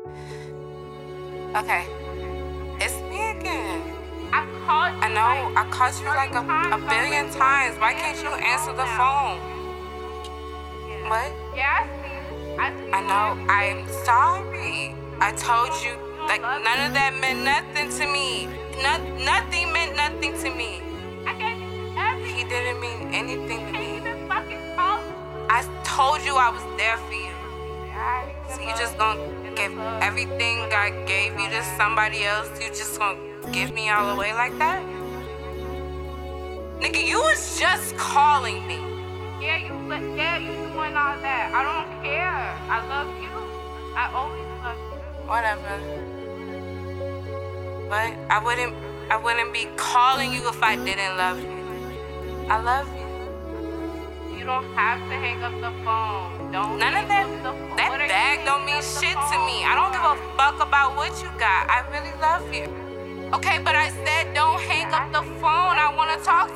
Okay. It's me again. I know, I called you like a billion times. Why can't you answer the phone? What? Yeah, I know, I'm sorry. I told you, like, none of that meant nothing to me. Nothing meant nothing to me. I gave you everything. He didn't mean anything to me. Can't even fucking talk. I told you I was there for you. So you just gonna give everything I gave you to somebody else? You just gonna give me all away like that? Nigga, you was just calling me. Yeah, you doing all that. I don't care. I love you. I always love you. Whatever. But I wouldn't be calling you if I didn't love you. I love you. You don't have to hang up the phone. None of that bag don't mean shit to me. I don't give a fuck about what you got. I really love you. Okay, but I said don't hang up the phone. I wanna talk